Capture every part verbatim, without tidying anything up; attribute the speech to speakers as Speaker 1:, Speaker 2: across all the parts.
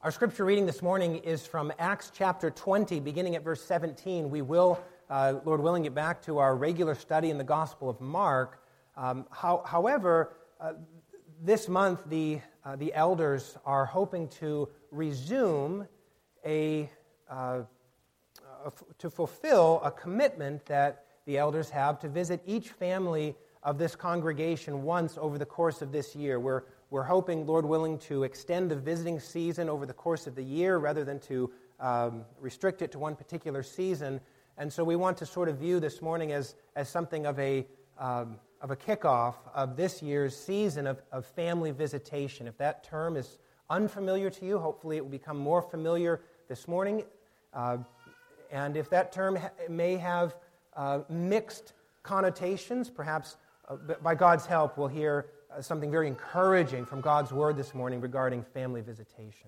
Speaker 1: Our scripture reading this morning is from Acts chapter twenty, beginning at verse seventeen. We will, uh, Lord willing, get back to our regular study in the Gospel of Mark. Um, how, however, uh, this month the uh, the elders are hoping to resume a uh, uh, to fulfill a commitment that the elders have to visit each family of this congregation once over the course of this year. We're We're hoping, Lord willing, to extend the visiting season over the course of the year rather than to um, restrict it to one particular season. And so we want to sort of view this morning as, as something of a um, of a kickoff of this year's season of, of family visitation. If that term is unfamiliar to you, hopefully it will become more familiar this morning. Uh, and if that term ha- may have uh, mixed connotations, perhaps uh, by God's help we'll hear Uh, something very encouraging from God's Word this morning regarding family visitation.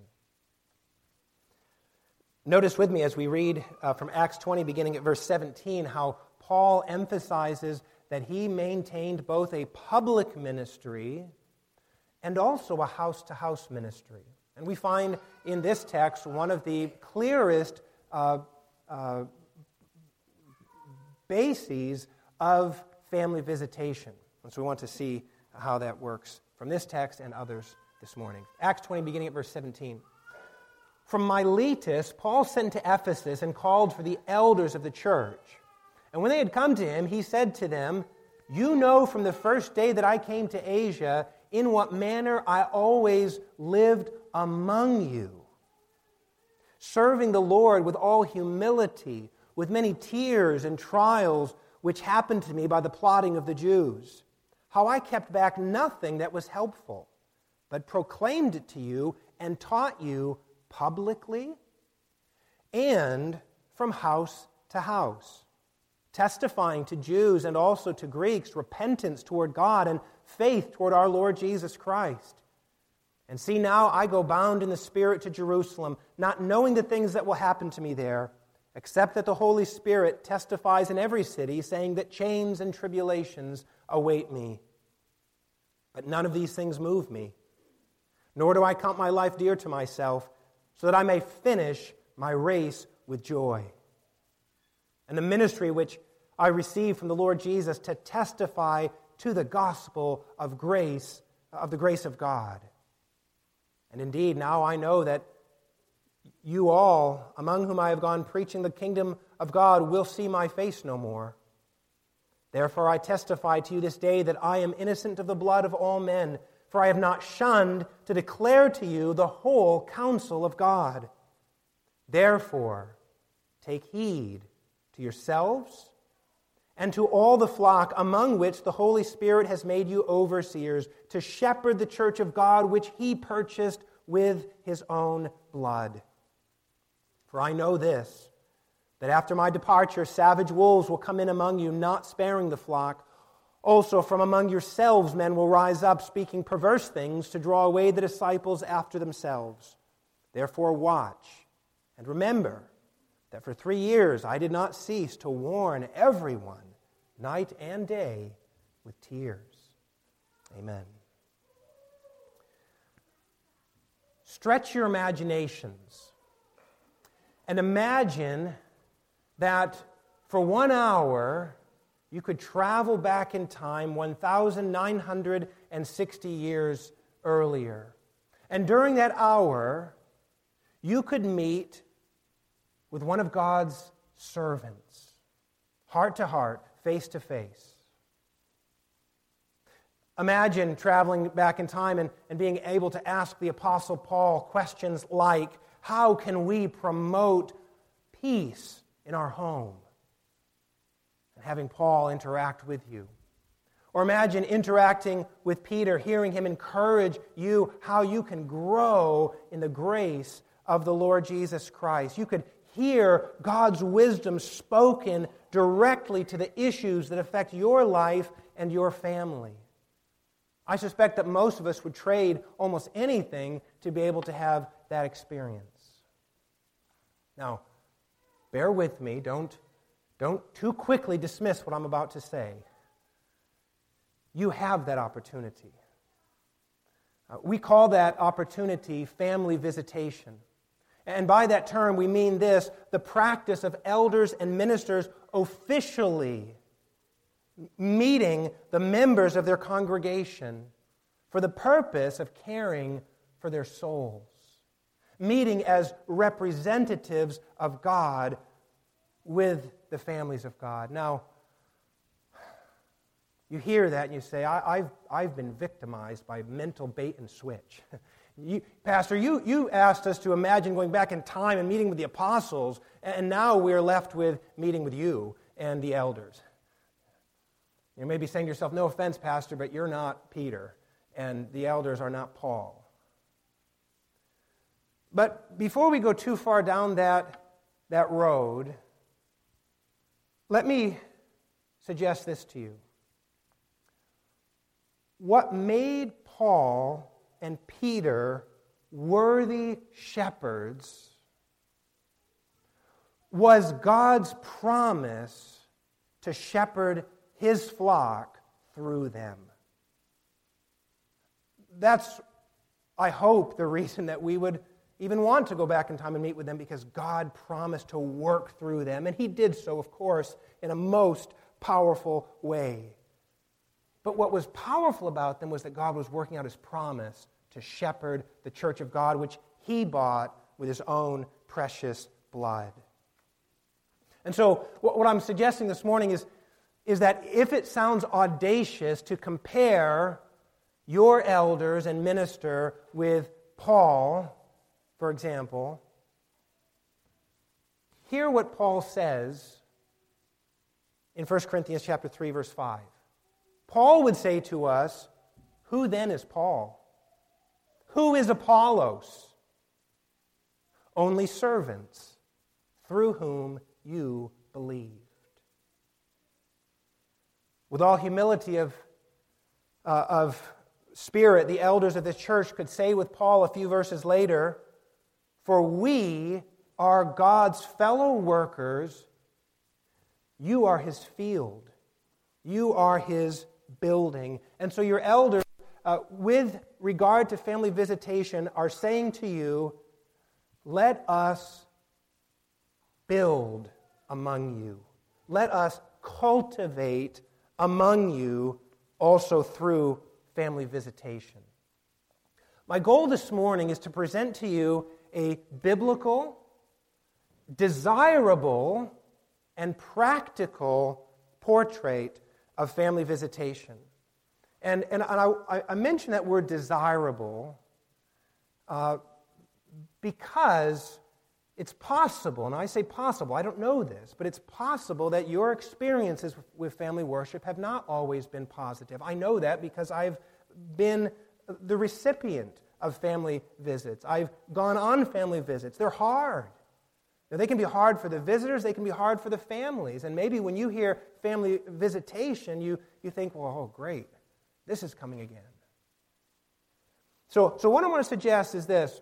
Speaker 1: Notice with me as we read uh, from Acts twenty, beginning at verse seventeen, how Paul emphasizes that he maintained both a public ministry and also a house-to-house ministry. And we find in this text one of the clearest uh, uh, bases of family visitation. And so we want to see how that works from this text and others this morning. Acts twenty, beginning at verse seventeen. From Miletus, Paul sent to Ephesus and called for the elders of the church. And when they had come to him, he said to them, "You know from the first day that I came to Asia in what manner I always lived among you, serving the Lord with all humility, with many tears and trials, which happened to me by the plotting of the Jews. How I kept back nothing that was helpful, but proclaimed it to you and taught you publicly and from house to house, testifying to Jews and also to Greeks repentance toward God and faith toward our Lord Jesus Christ. And see, now I go bound in the Spirit to Jerusalem, not knowing the things that will happen to me there, except that the Holy Spirit testifies in every city, saying that chains and tribulations await me. But none of these things move me, nor do I count my life dear to myself, so that I may finish my race with joy. And the ministry which I received from the Lord Jesus to testify to the gospel of grace, of the grace of God. And indeed, now I know that you all, among whom I have gone preaching the kingdom of God, will see my face no more. Therefore I testify to you this day that I am innocent of the blood of all men, for I have not shunned to declare to you the whole counsel of God. Therefore, take heed to yourselves and to all the flock among which the Holy Spirit has made you overseers, to shepherd the church of God which he purchased with his own blood. For I know this, that after my departure savage wolves will come in among you, not sparing the flock. Also from among yourselves men will rise up, speaking perverse things to draw away the disciples after themselves. Therefore watch, and remember that for three years I did not cease to warn everyone, night and day, with tears." Amen. Stretch your imaginations and imagine that for one hour you could travel back in time one thousand nine hundred sixty years earlier. And during that hour, you could meet with one of God's servants, heart to heart, face to face. Imagine traveling back in time and, and being able to ask the Apostle Paul questions like, how can we promote peace in our home? And having Paul interact with you. Or imagine interacting with Peter, hearing him encourage you how you can grow in the grace of the Lord Jesus Christ. You could hear God's wisdom spoken directly to the issues that affect your life and your family. I suspect that most of us would trade almost anything to be able to have that experience. Now, bear with me. Don't, don't too quickly dismiss what I'm about to say. You have that opportunity. Uh, we call that opportunity family visitation. And by that term, we mean this: the practice of elders and ministers officially meeting the members of their congregation for the purpose of caring for their souls, meeting as representatives of God with the families of God. Now, you hear that and you say, I, I've, I've been victimized by mental bait and switch. You, Pastor, you, you asked us to imagine going back in time and meeting with the apostles, and now we're left with meeting with you and the elders. You may be saying to yourself, no offense, Pastor, but you're not Peter, and the elders are not Paul. But before we go too far down that, that road, let me suggest this to you. What made Paul and Peter worthy shepherds was God's promise to shepherd His flock through them. That's, I hope, the reason that we would even want to go back in time and meet with them, because God promised to work through them, and He did so, of course, in a most powerful way. But what was powerful about them was that God was working out His promise to shepherd the church of God, which He bought with His own precious blood. And so what I'm suggesting this morning is, is that if it sounds audacious to compare your elders and minister with Paul, for example, hear what Paul says in First Corinthians chapter three, verse five. Paul would say to us, who then is Paul? Who is Apollos? Only servants through whom you believed. With all humility of, uh, of spirit, the elders of the church could say with Paul a few verses later, for we are God's fellow workers, you are His field, you are His building. And so your elders, uh, with regard to family visitation, are saying to you, let us build among you. Let us cultivate among you also through family visitation. My goal this morning is to present to you a biblical, desirable, and practical portrait of family visitation. And, and I, I mention that word desirable uh, because it's possible, and I say possible, I don't know this, but it's possible that your experiences with family worship have not always been positive. I know that because I've been the recipient of family visits. I've gone on family visits. They're hard. Now, they can be hard for the visitors, they can be hard for the families. And maybe when you hear family visitation, you, you think, well, oh, great, this is coming again. So, so what I want to suggest is this.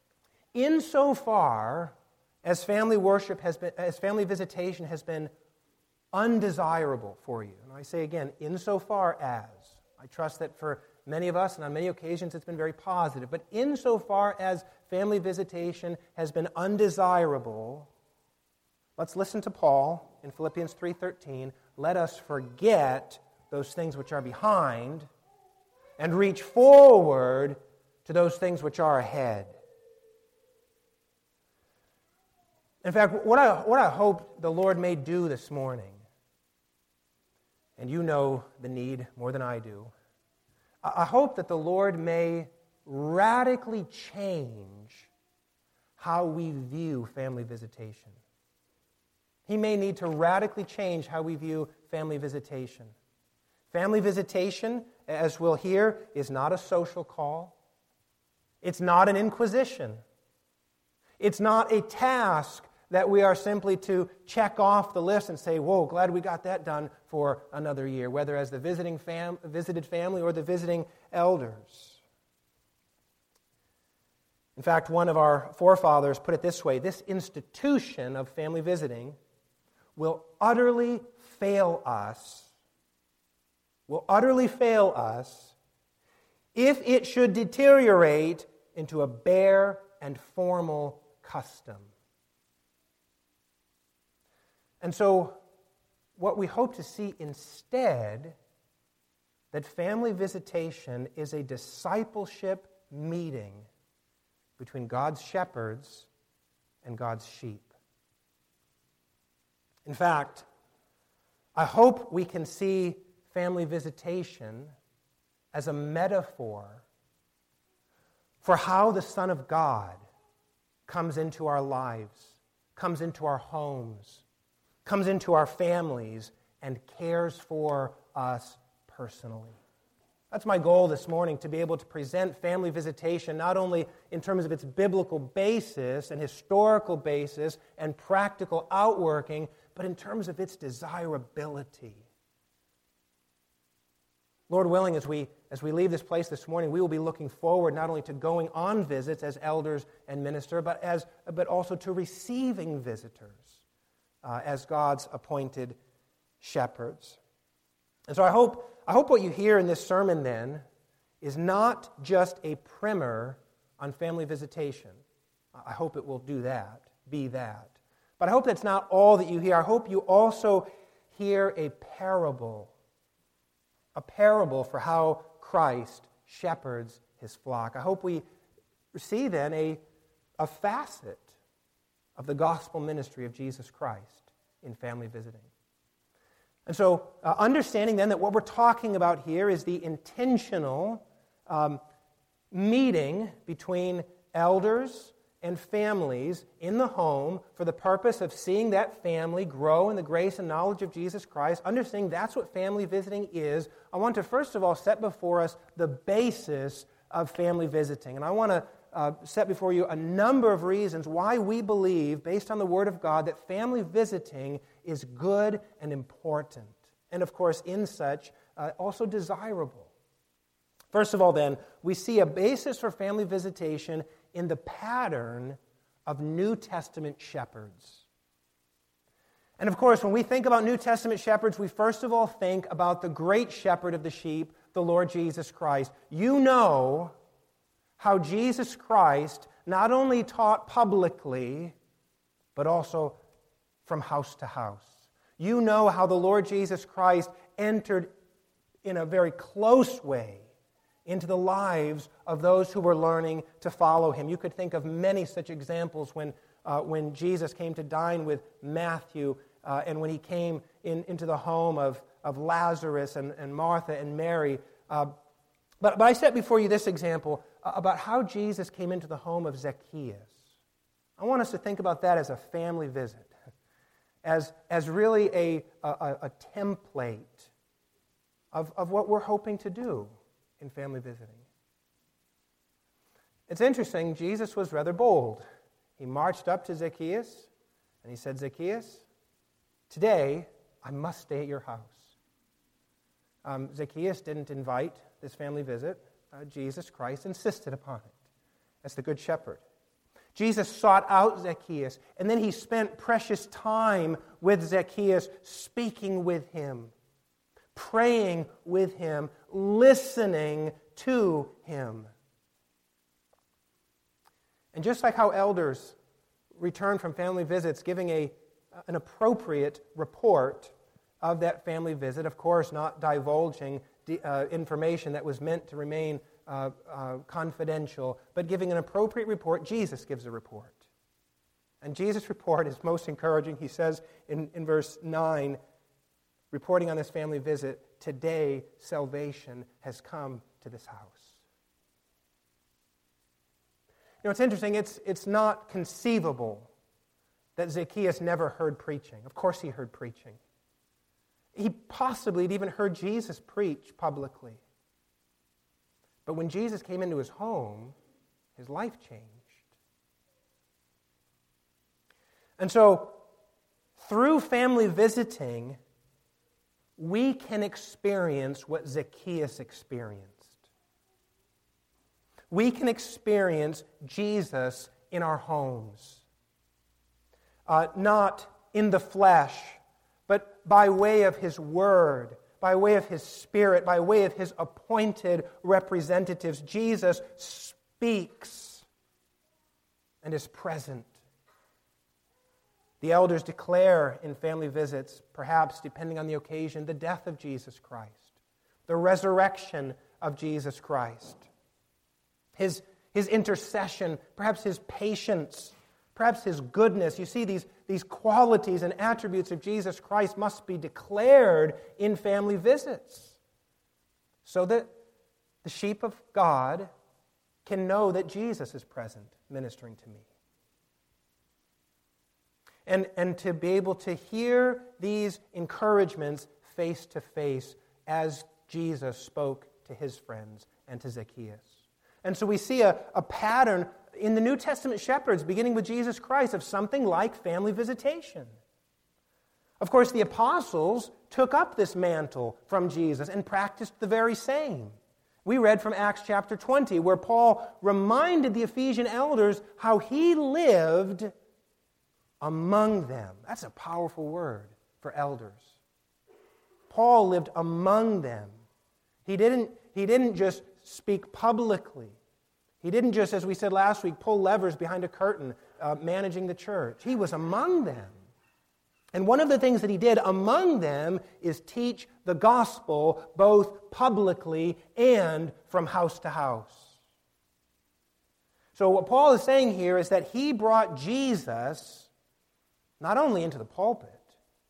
Speaker 1: Insofar as family worship has been, as family visitation has been undesirable for you, and I say again, insofar as, I trust that for many of us, and on many occasions it's been very positive, but insofar as family visitation has been undesirable, let's listen to Paul in Philippians three thirteen. Let us forget those things which are behind and reach forward to those things which are ahead. In fact, what I, what I hope the Lord may do this morning, and you know the need more than I do, I hope that the Lord may radically change how we view family visitation. He may need to radically change how we view family visitation. Family visitation, as we'll hear, is not a social call. It's not an inquisition. It's not a task that we are simply to check off the list and say, whoa, glad we got that done for another year, whether as the visiting fam- visited family or the visiting elders. In fact, one of our forefathers put it this way: this institution of family visiting will utterly fail us, will utterly fail us if it should deteriorate into a bare and formal custom. And so, what we hope to see instead, that family visitation is a discipleship meeting between God's shepherds and God's sheep. In fact, I hope we can see family visitation as a metaphor for how the Son of God comes into our lives, comes into our homes, comes into our families, and cares for us personally. That's my goal this morning, to be able to present family visitation not only in terms of its biblical basis and historical basis and practical outworking, but in terms of its desirability. Lord willing, as we as we leave this place this morning, we will be looking forward not only to going on visits as elders and minister, but as but also to receiving visitors uh, as God's appointed shepherds. And so I hope I hope what you hear in this sermon then is not just a primer on family visitation. I hope it will do that, be that. But I hope that's not all that you hear. I hope you also hear a parable, a parable for how Christ shepherds his flock. I hope we see then a, a facet of the gospel ministry of Jesus Christ in family visiting. And so, uh, understanding then that what we're talking about here is the intentional um, meeting between elders and families in the home for the purpose of seeing that family grow in the grace and knowledge of Jesus Christ, understanding that's what family visiting is, I want to first of all set before us the basis of family visiting. And I want to uh, set before you a number of reasons why we believe, based on the Word of God, that family visiting is good and important. And of course, in such, uh, also desirable. First of all, then, we see a basis for family visitation in the pattern of New Testament shepherds. And of course, when we think about New Testament shepherds, we first of all think about the great shepherd of the sheep, the Lord Jesus Christ. You know how Jesus Christ not only taught publicly, but also from house to house. You know how the Lord Jesus Christ entered in a very close way into the lives of those who were learning to follow him. You could think of many such examples when, uh, when Jesus came to dine with Matthew uh, and when he came in, into the home of, of Lazarus and, and Martha and Mary. Uh, but, but I set before you this example uh, about how Jesus came into the home of Zacchaeus. I want us to think about that as a family visit, as, as really a, a, a template of, of what we're hoping to do in family visiting. It's interesting, Jesus was rather bold. He marched up to Zacchaeus and he said, Zacchaeus, today I must stay at your house. Um, Zacchaeus didn't invite this family visit. Uh, Jesus Christ insisted upon it as the Good Shepherd. Jesus sought out Zacchaeus, and then he spent precious time with Zacchaeus, speaking with him, praying with him, listening to him. And just like how elders return from family visits giving a, an appropriate report of that family visit, of course not divulging the, uh, information that was meant to remain uh, uh, confidential, but giving an appropriate report, Jesus gives a report. And Jesus' report is most encouraging. He says in, in verse nine, reporting on this family visit, today salvation has come to this house. You know, it's interesting, it's, it's not conceivable that Zacchaeus never heard preaching. Of course he heard preaching. He possibly had even heard Jesus preach publicly. But when Jesus came into his home, his life changed. And so, through family visiting, we can experience what Zacchaeus experienced. We can experience Jesus in our homes. Uh, not in the flesh, but by way of his word, by way of His Spirit, by way of His appointed representatives, Jesus speaks and is present. The elders declare in family visits, perhaps depending on the occasion, the death of Jesus Christ, the resurrection of Jesus Christ, His, his intercession, perhaps His patience, perhaps His goodness. You see, these, these qualities and attributes of Jesus Christ must be declared in family visits so that the sheep of God can know that Jesus is present ministering to me. And, and to be able to hear these encouragements face to face as Jesus spoke to His friends and to Zacchaeus. And so we see a, a pattern in the New Testament shepherds, beginning with Jesus Christ, of something like family visitation. Of course, the apostles took up this mantle from Jesus and practiced the very same. We read from Acts chapter twenty, where Paul reminded the Ephesian elders how he lived among them. That's a powerful word for elders. Paul lived among them. He didn't, he didn't just speak publicly. He didn't just, as we said last week, pull levers behind a curtain, uh, managing the church. He was among them. And one of the things that he did among them is teach the gospel both publicly and from house to house. So what Paul is saying here is that he brought Jesus not only into the pulpit,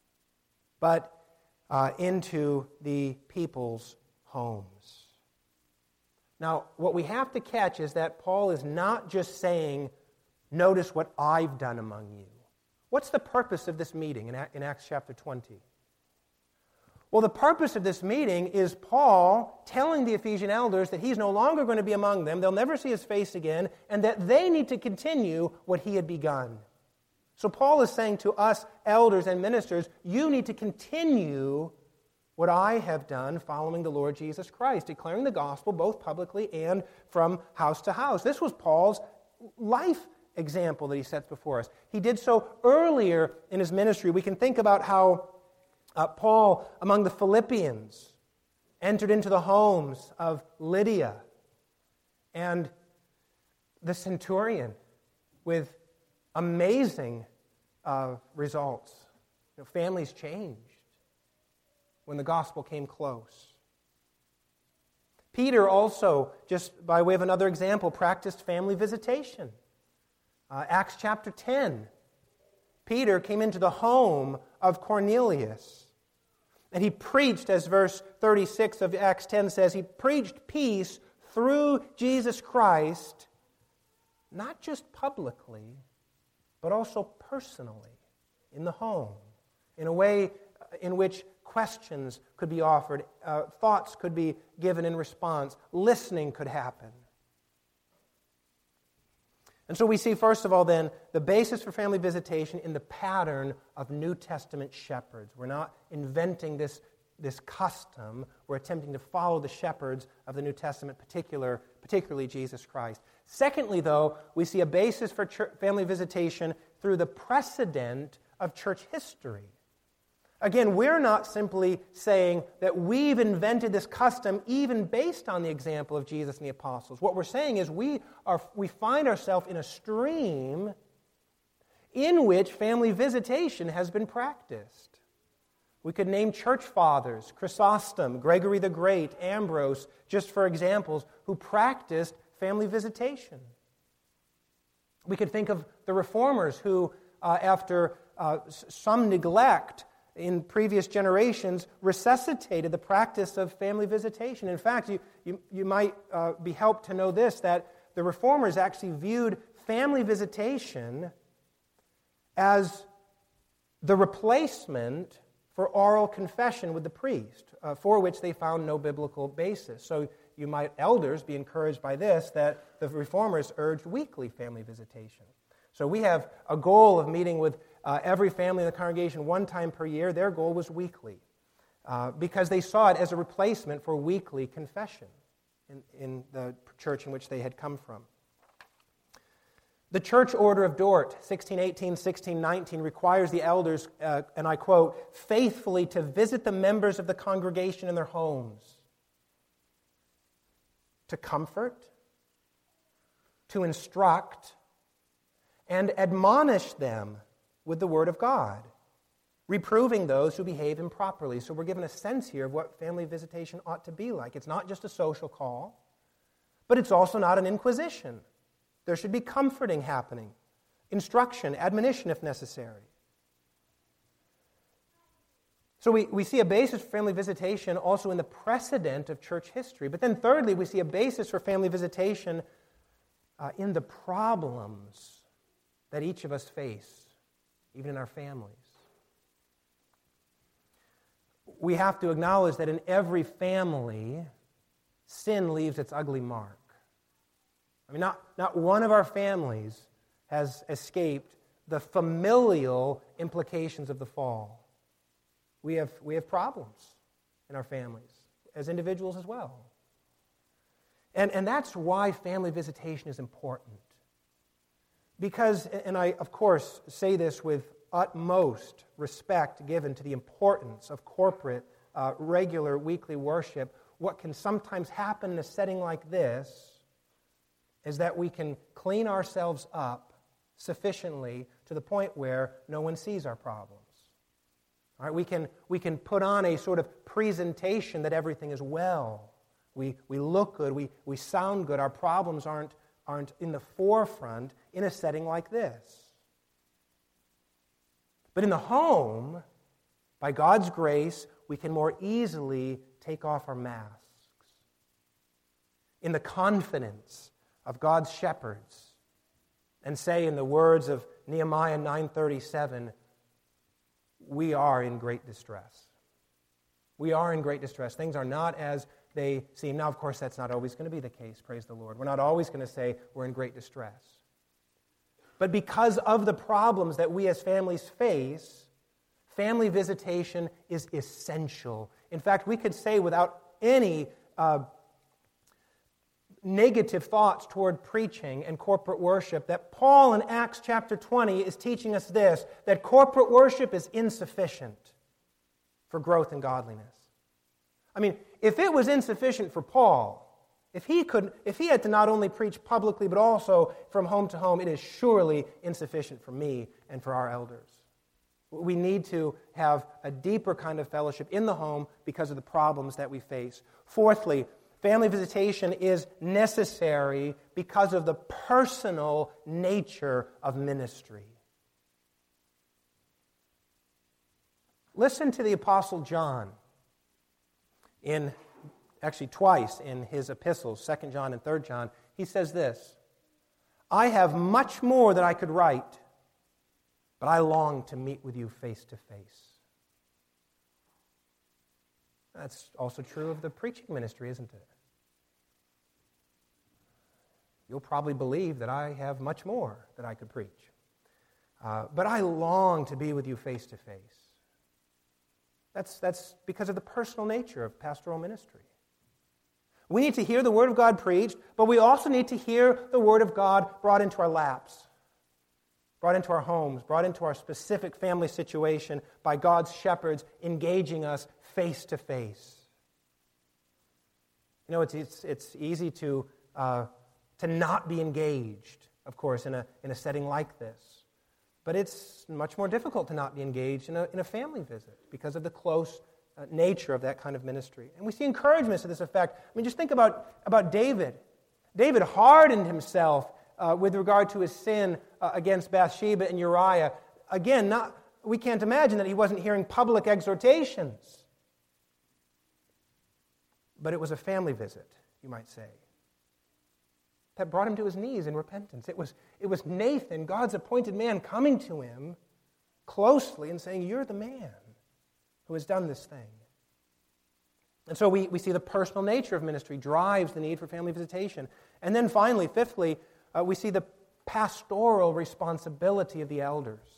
Speaker 1: but uh, into the people's homes. Now, what we have to catch is that Paul is not just saying, notice what I've done among you. What's the purpose of this meeting in Acts chapter twenty? Well, the purpose of this meeting is Paul telling the Ephesian elders that he's no longer going to be among them, they'll never see his face again, and that they need to continue what he had begun. So Paul is saying to us elders and ministers, you need to continue what I have done following the Lord Jesus Christ, declaring the gospel both publicly and from house to house. This was Paul's life example that he sets before us. He did so earlier in his ministry. We can think about how uh, Paul, among the Philippians, entered into the homes of Lydia and the centurion with amazing uh, results. You know, families changed when the gospel came close. Peter also, just by way of another example, practiced family visitation. Uh, Acts chapter ten. Peter came into the home of Cornelius, and he preached, as verse thirty-six of Acts ten says, he preached peace through Jesus Christ, not just publicly, but also personally, in the home, in a way in which questions could be offered, uh, thoughts could be given in response, listening could happen. And so we see, first of all, then, the basis for family visitation in the pattern of New Testament shepherds. We're not inventing this, this custom. We're attempting to follow the shepherds of the New Testament, particular, particularly Jesus Christ. Secondly, though, we see a basis for church, family visitation through the precedent of church history. Again, we're not simply saying that we've invented this custom even based on the example of Jesus and the apostles. What we're saying is we are we find ourselves in a stream in which family visitation has been practiced. We could name church fathers, Chrysostom, Gregory the Great, Ambrose, just for examples, who practiced family visitation. We could think of the reformers who, uh, after uh, some neglect in previous generations, resuscitated the practice of family visitation. In fact, you, you, you might uh, be helped to know this, that the reformers actually viewed family visitation as the replacement for oral confession with the priest, uh, for which they found no biblical basis. So you might, elders, be encouraged by this, that the reformers urged weekly family visitation. So we have a goal of meeting with uh, every family in the congregation one time per year. Their goal was weekly, uh, because they saw it as a replacement for weekly confession in, in the church in which they had come from. The Church Order of Dort, sixteen eighteen, sixteen nineteen, requires the elders, uh, and I quote, faithfully to visit the members of the congregation in their homes, to comfort, to instruct, and admonish them with the Word of God, reproving those who behave improperly. So we're given a sense here of what family visitation ought to be like. It's not just a social call, but it's also not an inquisition. There should be comforting happening, instruction, admonition if necessary. So we, we see a basis for family visitation also in the precedent of church history. But then thirdly, we see a basis for family visitation uh, in the problems that each of us face, even in our families. We have to acknowledge that in every family, sin leaves its ugly mark. I mean, not, not one of our families has escaped the familial implications of the fall. We have, we have problems in our families, as individuals as well. And, and that's why family visitation is important. Because, and I, of course, say this with utmost respect given to the importance of corporate, uh, regular, weekly worship, what can sometimes happen in a setting like this is that we can clean ourselves up sufficiently to the point where no one sees our problems. All right, we can, we can put on a sort of presentation that everything is well. We, we look good, we, we sound good, our problems aren't, aren't in the forefront in a setting like this. But in the home, by God's grace, we can more easily take off our masks. In the confidence of God's shepherds, and say in the words of Nehemiah nine thirty-seven, we are in great distress. We are in great distress. Things are not as they seem. Now, of course, that's not always going to be the case, praise the Lord. We're not always going to say we're in great distress. But because of the problems that we as families face, family visitation is essential. In fact, we could say without any uh, negative thoughts toward preaching and corporate worship that Paul in Acts chapter twenty is teaching us this, that corporate worship is insufficient for growth in godliness. I mean, if it was insufficient for Paul, if he could, if he had to not only preach publicly but also from home to home, it is surely insufficient for me and for our elders. We need to have a deeper kind of fellowship in the home because of the problems that we face. Fourthly, family visitation is necessary because of the personal nature of ministry. Listen to the Apostle John in, actually twice in his epistles, Second John and Third John. He says this, I have much more that I could write, but I long to meet with you face to face. That's also true of the preaching ministry, isn't it? You'll probably believe that I have much more that I could preach. Uh, but I long to be with you face to face. That's, that's because of the personal nature of pastoral ministry. We need to hear the Word of God preached, but we also need to hear the Word of God brought into our laps, brought into our homes, brought into our specific family situation by God's shepherds engaging us face to face. You know, it's it's, it's easy to uh, to not be engaged, of course, in a in a setting like this. But it's much more difficult to not be engaged in a, in a family visit because of the close uh, nature of that kind of ministry. And we see encouragements to this effect. I mean, just think about, about David. David hardened himself uh, with regard to his sin uh, against Bathsheba and Uriah. Again, not, we can't imagine that he wasn't hearing public exhortations. But it was a family visit, you might say, that brought him to his knees in repentance. It was, it was Nathan, God's appointed man, coming to him closely and saying, you're the man who has done this thing. And so we, we see the personal nature of ministry drives the need for family visitation. And then finally, fifthly, uh, we see the pastoral responsibility of the elders.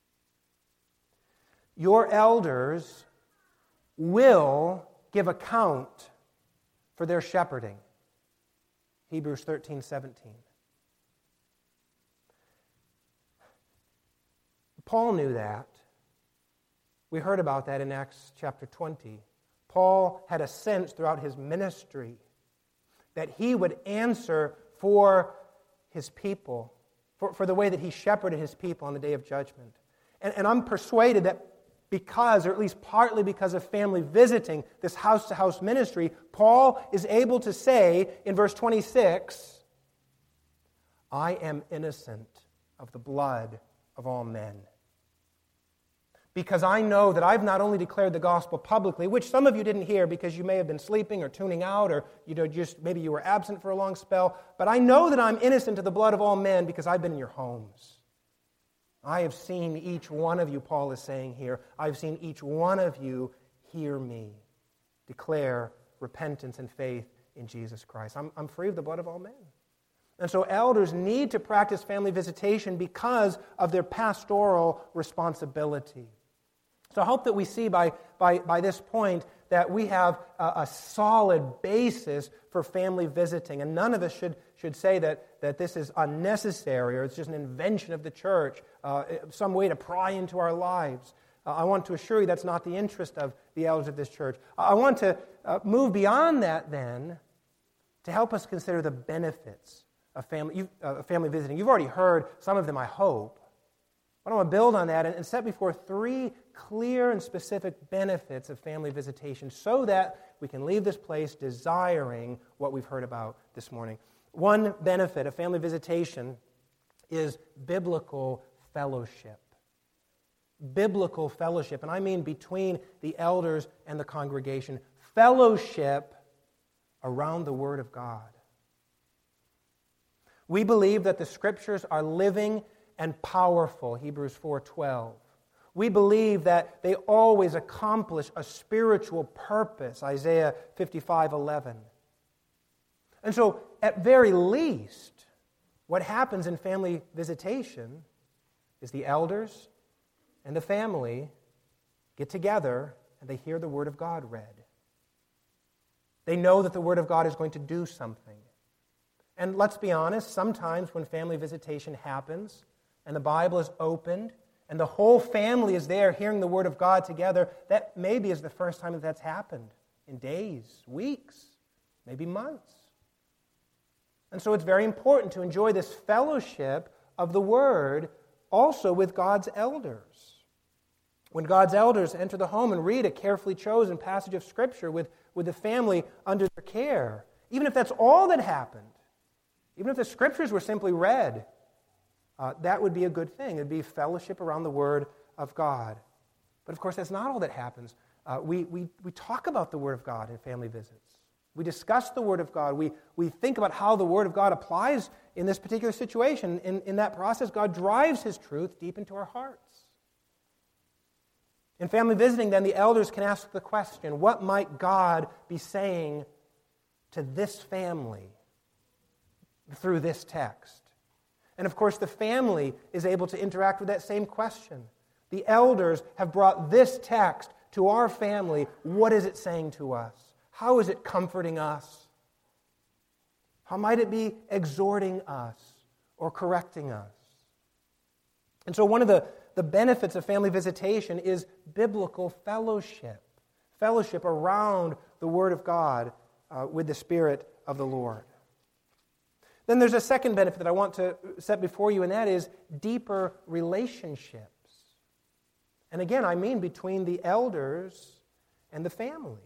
Speaker 1: Your elders will give account for their shepherding. Hebrews thirteen seventeen. Paul knew that. We heard about that in Acts chapter twenty. Paul had a sense throughout his ministry that he would answer for his people, for, for the way that he shepherded his people on the day of judgment. And, and I'm persuaded that because, or at least partly because of family visiting, this house-to-house ministry, Paul is able to say in verse twenty-six, I am innocent of the blood of all men. Because I know that I've not only declared the gospel publicly, which some of you didn't hear because you may have been sleeping or tuning out, or you know, just maybe you were absent for a long spell, but I know that I'm innocent of the blood of all men because I've been in your homes. I have seen each one of you, Paul is saying here, I've seen each one of you hear me declare repentance and faith in Jesus Christ. I'm, I'm free of the blood of all men. And so elders need to practice family visitation because of their pastoral responsibility. So I hope that we see by, by, by this point that we have a, a solid basis for family visiting. And none of us should, should say that, that this is unnecessary or it's just an invention of the church, uh, some way to pry into our lives. Uh, I want to assure you that's not the interest of the elders of this church. I want to uh, move beyond that then to help us consider the benefits of family, you, uh, family visiting. You've already heard some of them, I hope. But I want to build on that and, and set before three clear and specific benefits of family visitation so that we can leave this place desiring what we've heard about this morning. One benefit of family visitation is biblical fellowship. Biblical fellowship, and I mean between the elders and the congregation. Fellowship around the Word of God. We believe that the Scriptures are living and powerful, Hebrews four twelve. We believe that they always accomplish a spiritual purpose, Isaiah fifty-five eleven. And so, at very least, what happens in family visitation is the elders and the family get together and they hear the Word of God read. They know that the Word of God is going to do something. And let's be honest, sometimes when family visitation happens and the Bible is opened and the whole family is there hearing the Word of God together, that maybe is the first time that that's happened in days, weeks, maybe months. And so it's very important to enjoy this fellowship of the Word also with God's elders. When God's elders enter the home and read a carefully chosen passage of Scripture with, with the family under their care, even if that's all that happened, even if the Scriptures were simply read, uh, that would be a good thing. It would be fellowship around the Word of God. But of course, that's not all that happens. Uh, we, we, we talk about the Word of God in family visits. We discuss the Word of God. We, we think about how the Word of God applies in this particular situation. In, in that process, God drives His truth deep into our hearts. In family visiting, then, the elders can ask the question, what might God be saying to this family through this text? And of course, the family is able to interact with that same question. The elders have brought this text to our family. What is it saying to us? How is it comforting us? How might it be exhorting us or correcting us? And so one of the, the benefits of family visitation is biblical fellowship. Fellowship around the Word of God uh, with the Spirit of the Lord. Then there's a second benefit that I want to set before you, and that is deeper relationships. And again, I mean between the elders and the families.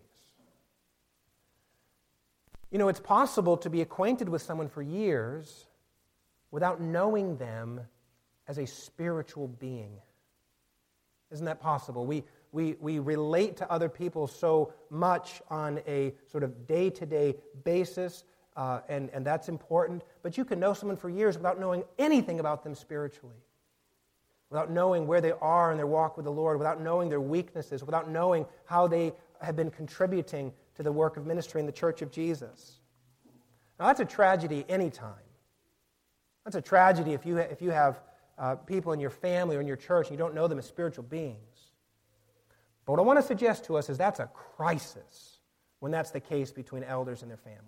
Speaker 1: You know, it's possible to be acquainted with someone for years without knowing them as a spiritual being. Isn't that possible? We, we, we relate to other people so much on a sort of day-to-day basis, uh, and, and that's important. But you can know someone for years without knowing anything about them spiritually, without knowing where they are in their walk with the Lord, without knowing their weaknesses, without knowing how they have been contributing to the work of ministry in the Church of Jesus. Now, that's a tragedy anytime. That's a tragedy if you, if you have uh, people in your family or in your church and you don't know them as spiritual beings. But what I want to suggest to us is that's a crisis when that's the case between elders and their families.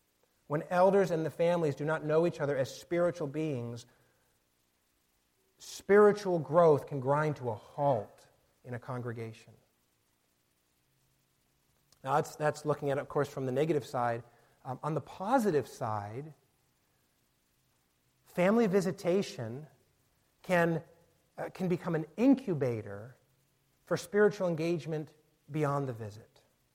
Speaker 1: When elders and the families do not know each other as spiritual beings, spiritual growth can grind to a halt in a congregation. Now, that's, that's looking at it, of course, from the negative side. Um, on the positive side, family visitation can, uh, can become an incubator for spiritual engagement beyond the visit.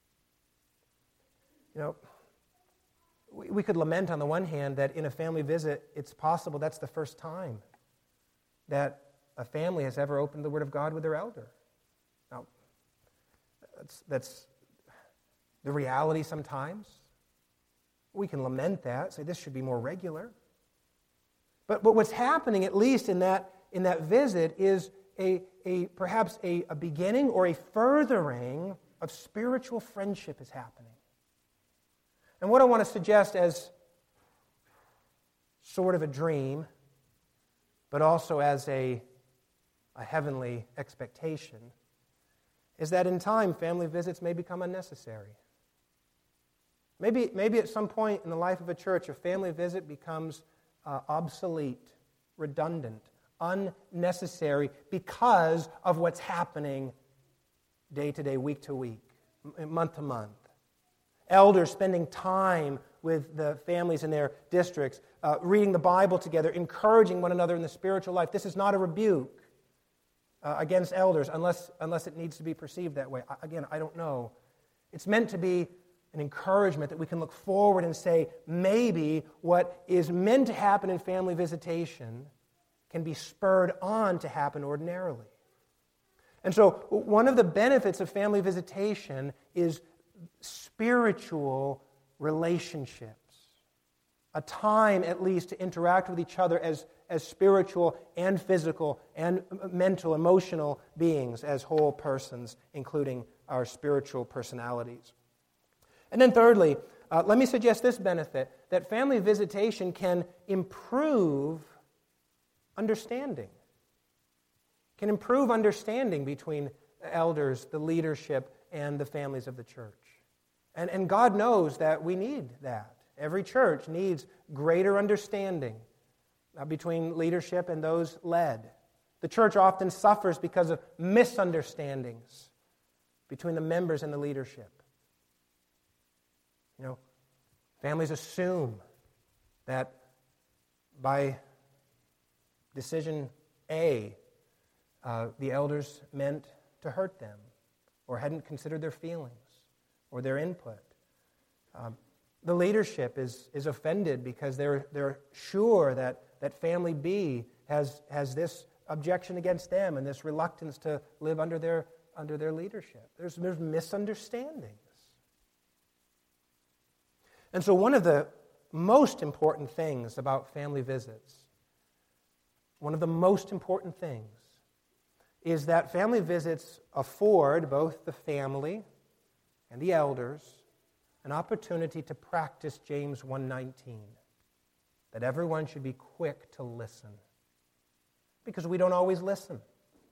Speaker 1: You know, we, we could lament on the one hand that in a family visit, it's possible that's the first time that a family has ever opened the Word of God with their elder. Now, that's, that's the reality sometimes. We can lament that, say this should be more regular. But, but what's happening, at least in that, in that visit, is a, a perhaps a, a beginning or a furthering of spiritual friendship is happening. And what I want to suggest as sort of a dream, but also as a, a heavenly expectation, is that in time, family visits may become unnecessary. Maybe, maybe at some point in the life of a church, a family visit becomes uh, obsolete, redundant, unnecessary because of what's happening day to day, week to week, month to month. Elders spending time with the families in their districts, uh, reading the Bible together, encouraging one another in the spiritual life. This is not a rebuke uh, against elders unless, unless it needs to be perceived that way. I, again, I don't know. It's meant to be an encouragement that we can look forward and say, maybe what is meant to happen in family visitation can be spurred on to happen ordinarily. And so one of the benefits of family visitation is spiritual relationships, a time at least to interact with each other as, as spiritual and physical and mental, emotional beings, as whole persons, including our spiritual personalities. And then thirdly, uh, let me suggest this benefit, that family visitation can improve understanding, can improve understanding between elders, the leadership, and the families of the church. And, and God knows that we need that. Every church needs greater understanding uh, between leadership and those led. The church often suffers because of misunderstandings between the members and the leadership. You know, families assume that by decision A, uh, the elders meant to hurt them or hadn't considered their feelings or their input. Um, the leadership is, is offended because they're, they're sure that, that family B has, has this objection against them and this reluctance to live under their, under their leadership. There's, there's misunderstandings. And so one of the most important things about family visits, one of the most important things, is that family visits afford both the family and the elders an opportunity to practice James one nineteen, that everyone should be quick to listen, because we don't always listen.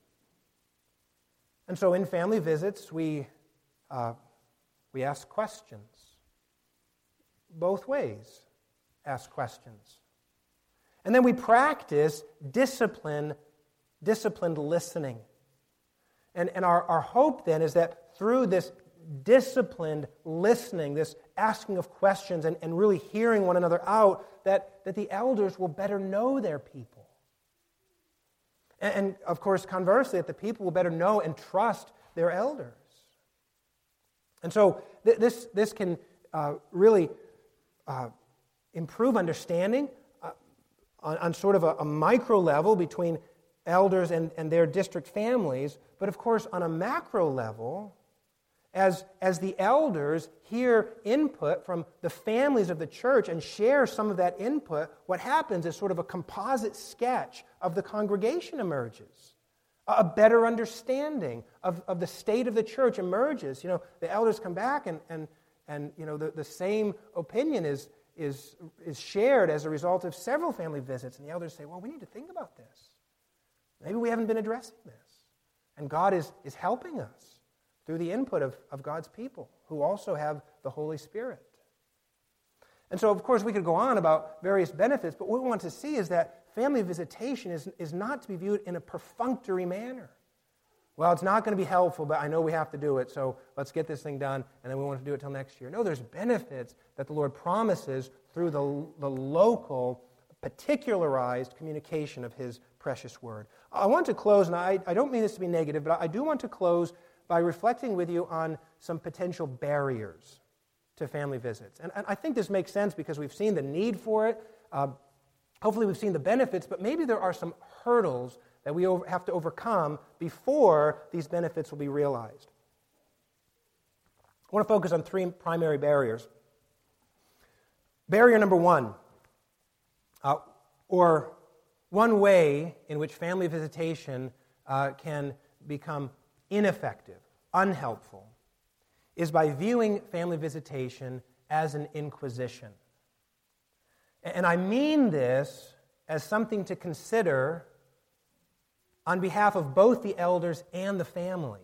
Speaker 1: And so in family visits, we, uh, we ask questions. Both ways, ask questions. And then we practice discipline, disciplined listening. And, and our, our hope then is that through this disciplined listening, this asking of questions and, and really hearing one another out, that, that the elders will better know their people. And, and of course, conversely, that the people will better know and trust their elders. And so th- this, this can uh, really uh, improve understanding uh, on, on sort of a, a micro level between elders and, and their district families, but of course on a macro level, As, as the elders hear input from the families of the church and share some of that input, what happens is sort of a composite sketch of the congregation emerges. A better understanding of, of the state of the church emerges. You know, the elders come back and, and, and you know, the, the same opinion is, is, is shared as a result of several family visits. And the elders say, well, we need to think about this. Maybe we haven't been addressing this. And God is, is helping us through the input of, of God's people, who also have the Holy Spirit. And so, of course, we could go on about various benefits, but what we want to see is that family visitation is, is not to be viewed in a perfunctory manner. Well, it's not going to be helpful, but I know we have to do it, so let's get this thing done, and then we won't have to do it till next year. No, there's benefits that the Lord promises through the, the local, particularized communication of His precious Word. I want to close, and I, I don't mean this to be negative, but I do want to close by reflecting with you on some potential barriers to family visits. And, and I think this makes sense because we've seen the need for it. Uh, hopefully we've seen the benefits, but maybe there are some hurdles that we over, have to overcome before these benefits will be realized. I want to focus on three primary barriers. Barrier number one, uh, or one way in which family visitation uh, can become ineffective, unhelpful, is by viewing family visitation as an inquisition. And I mean this as something to consider on behalf of both the elders and the family.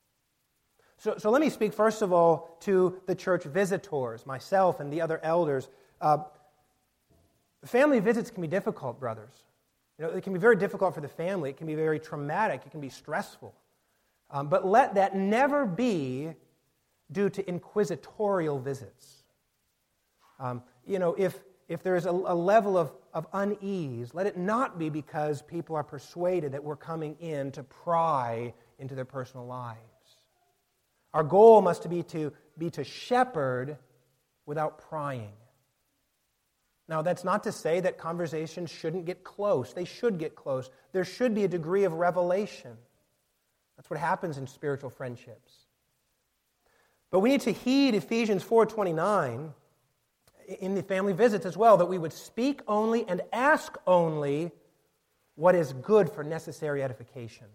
Speaker 1: So, so let me speak first of all to the church visitors, myself and the other elders. Uh, family visits can be difficult, brothers. You know, it can be very difficult for the family. It can be very traumatic. It can be stressful. Um, but let that never be due to inquisitorial visits. Um, you know, if if there is a, a level of, of unease, let it not be because people are persuaded that we're coming in to pry into their personal lives. Our goal must be to be to shepherd without prying. Now, that's not to say that conversations shouldn't get close. They should get close. There should be a degree of revelation. That's what happens in spiritual friendships. But we need to heed Ephesians four twenty-nine in the family visits as well, that we would speak only and ask only what is good for necessary edification,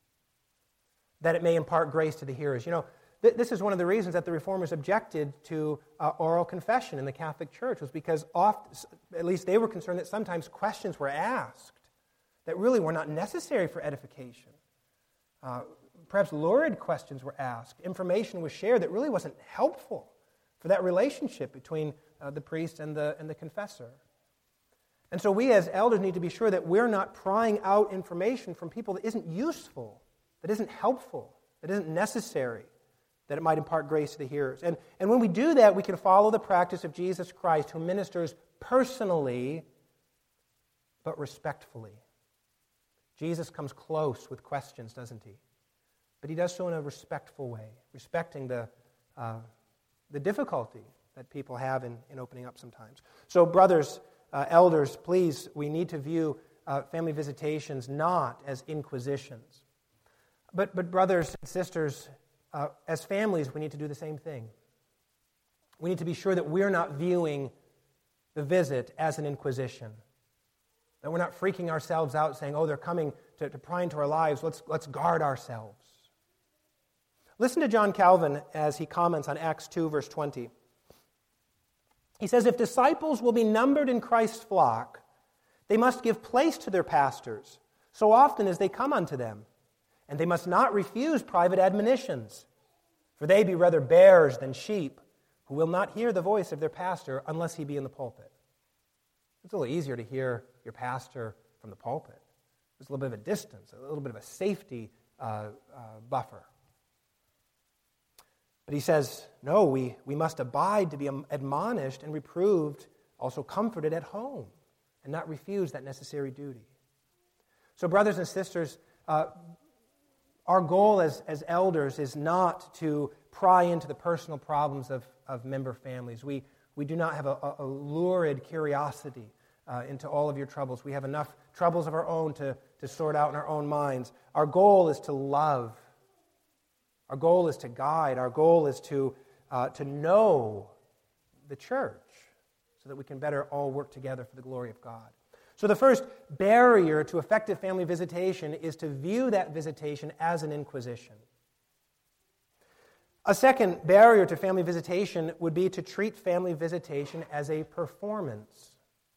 Speaker 1: that it may impart grace to the hearers. You know, th- this is one of the reasons that the Reformers objected to uh, oral confession in the Catholic Church, was because often, at least they were concerned that sometimes questions were asked that really were not necessary for edification. Uh, perhaps lurid questions were asked. Information was shared that really wasn't helpful for that relationship between uh, the priest and the, and the confessor. And so we as elders need to be sure that we're not prying out information from people that isn't useful, that isn't helpful, that isn't necessary, that it might impart grace to the hearers. And, and when we do that, we can follow the practice of Jesus Christ, who ministers personally but respectfully. Jesus comes close with questions, doesn't he? But he does so in a respectful way, respecting the, uh, the difficulty that people have in, in opening up sometimes. So brothers, uh, elders, please, we need to view uh, family visitations not as inquisitions. But, but brothers and sisters, uh, as families, we need to do the same thing. We need to be sure that we're not viewing the visit as an inquisition, that we're not freaking ourselves out saying, oh, they're coming to, to pry into our lives, let's, let's guard ourselves. Listen to John Calvin as he comments on Acts two, verse twenty. He says, if disciples will be numbered in Christ's flock, they must give place to their pastors so often as they come unto them, and they must not refuse private admonitions, for they be rather bears than sheep, who will not hear the voice of their pastor unless he be in the pulpit. It's a little easier to hear your pastor from the pulpit. There's a little bit of a distance, a little bit of a safety uh, uh, buffer. But he says, no, we, we must abide to be admonished and reproved, also comforted at home, and not refuse that necessary duty. So brothers and sisters, uh, our goal as, as elders is not to pry into the personal problems of, of member families. We, we do not have a, a lurid curiosity uh, into all of your troubles. We have enough troubles of our own to, to sort out in our own minds. Our goal is to love. Our goal is to guide. Our goal is to, uh, to know the church so that we can better all work together for the glory of God. So the first barrier to effective family visitation is to view that visitation as an inquisition. A second barrier to family visitation would be to treat family visitation as a performance.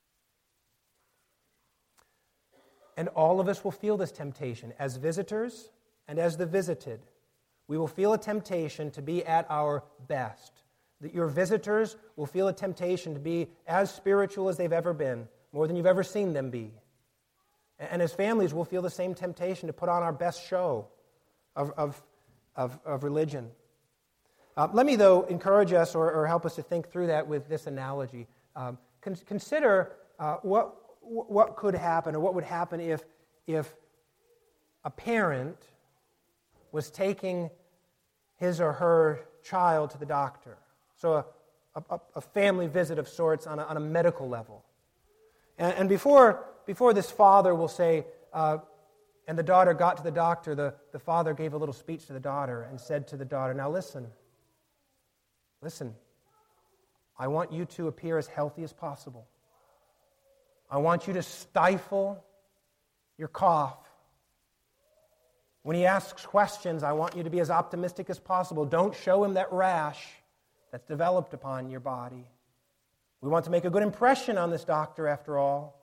Speaker 1: And all of us will feel this temptation as visitors and as the visited. We will feel a temptation to be at our best. That your visitors will feel a temptation to be as spiritual as they've ever been, more than you've ever seen them be. And as families, we'll feel the same temptation to put on our best show of, of, of, of religion. Uh, let me, though, encourage us or, or help us to think through that with this analogy. Um, con- consider uh, what, what could happen or what would happen if, if a parent was taking his or her child to the doctor. So a, a, a family visit of sorts on a, on a medical level. And, and before, before this father will say, uh, and the daughter got to the doctor, the, the father gave a little speech to the daughter and said to the daughter, now listen, listen, I want you to appear as healthy as possible. I want you to stifle your cough. When he asks questions, I want you to be as optimistic as possible. Don't show him that rash that's developed upon your body. We want to make a good impression on this doctor, after all.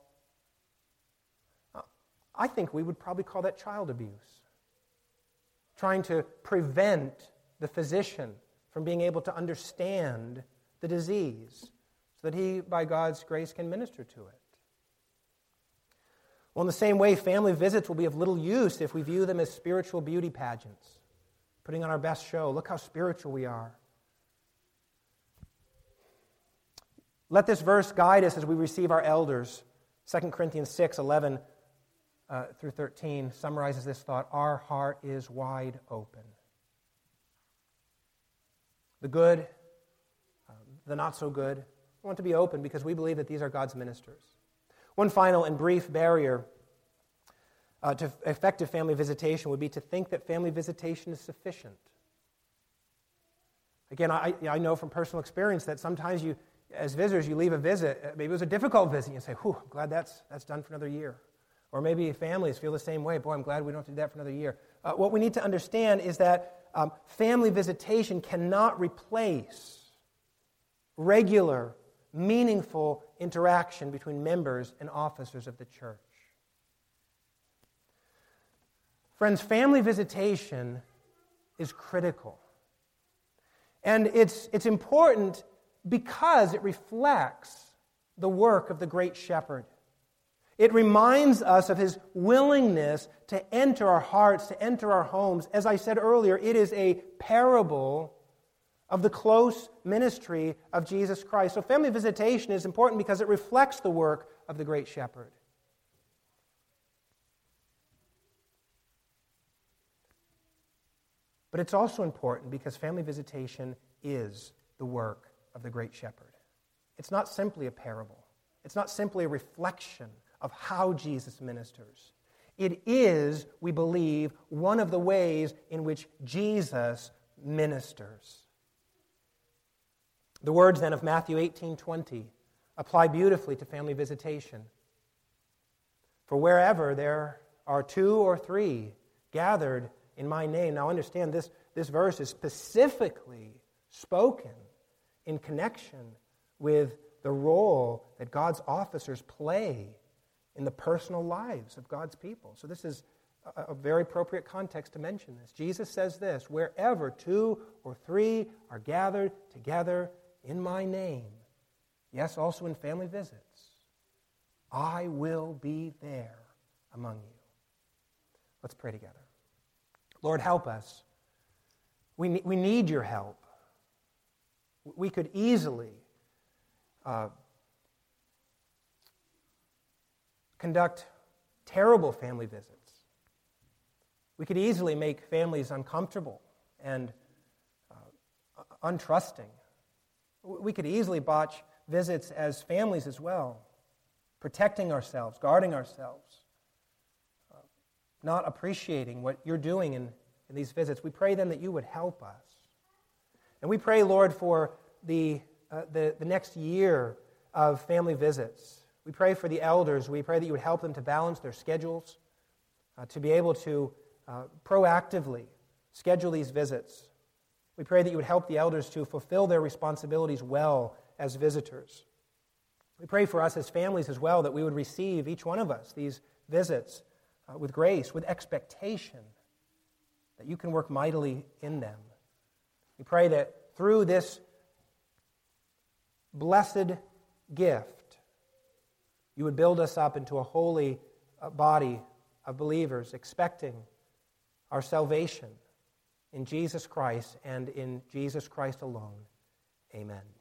Speaker 1: I think we would probably call that child abuse. Trying to prevent the physician from being able to understand the disease so that he, by God's grace, can minister to it. Well, in the same way, family visits will be of little use if we view them as spiritual beauty pageants, putting on our best show. Look how spiritual we are. Let this verse guide us as we receive our elders. Second Corinthians six, eleven uh, through thirteen summarizes this thought. Our heart is wide open. The good, uh, the not so good, we want to be open because we believe that these are God's ministers. One final and brief barrier uh, to effective family visitation would be to think that family visitation is sufficient. Again, I, I know from personal experience that sometimes you, as visitors, you leave a visit, maybe it was a difficult visit, and you say, whew, I'm glad that's, that's done for another year. Or maybe families feel the same way, boy, I'm glad we don't have to do that for another year. Uh, what we need to understand is that um, family visitation cannot replace regular, meaningful interaction between members and officers of the church. Friends, family visitation is critical. And it's, it's important because it reflects the work of the great shepherd. It reminds us of his willingness to enter our hearts, to enter our homes. As I said earlier, it is a parable of the close ministry of Jesus Christ. So family visitation is important because it reflects the work of the great shepherd. But it's also important because family visitation is the work of the great shepherd. It's not simply a parable. It's not simply a reflection of how Jesus ministers. It is, we believe, one of the ways in which Jesus ministers. The words then of Matthew eighteen twenty apply beautifully to family visitation. For wherever there are two or three gathered in my name. Now understand, this, this verse is specifically spoken in connection with the role that God's officers play in the personal lives of God's people. So this is a, a very appropriate context to mention this. Jesus says this, wherever two or three are gathered together in my name, yes, also in family visits, I will be there among you. Let's pray together. Lord, help us. We, we need your help. We could easily uh, conduct terrible family visits. We could easily make families uncomfortable and uh, untrusting. We could easily botch visits as families as well, protecting ourselves, guarding ourselves, uh, not appreciating what you're doing in, in these visits. We pray then that you would help us. And we pray, Lord, for the, uh, the, the next year of family visits. We pray for the elders. We pray that you would help them to balance their schedules, uh, to be able to uh, proactively schedule these visits. We pray that you would help the elders to fulfill their responsibilities well as visitors. We pray for us as families as well that we would receive, each one of us, these visits uh, with grace, with expectation that you can work mightily in them. We pray that through this blessed gift, you would build us up into a holy a body of believers expecting our salvation in Jesus Christ and in Jesus Christ alone. Amen.